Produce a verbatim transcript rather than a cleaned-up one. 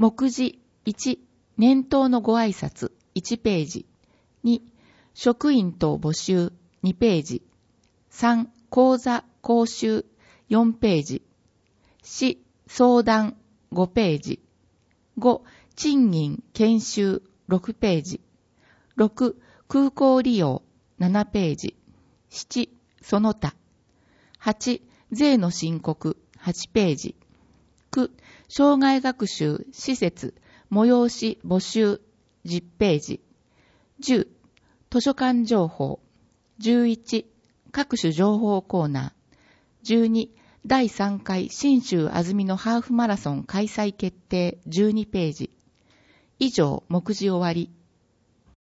目次いち、年頭のご挨拶いちページ。に、職員等募集にページ。さん、講座講習よんページ。よん、相談ごページ。ご、賃金研修ろくページ。ろく、空港利用ななページ。なな、その他。はち、税の申告はちページ。きゅう、障害学習施設催し募集じゅっページ。じゅう、図書館情報。じゅういち、各種情報コーナー。じゅうに、だいさんかい信州安曇野ハーフマラソン開催決定じゅうにページ。以上、目次終わり。